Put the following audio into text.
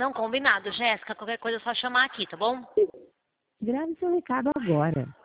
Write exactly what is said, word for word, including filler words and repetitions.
Não, combinado, Jéssica. Qualquer coisa é só chamar aqui, tá bom? Grave seu recado agora.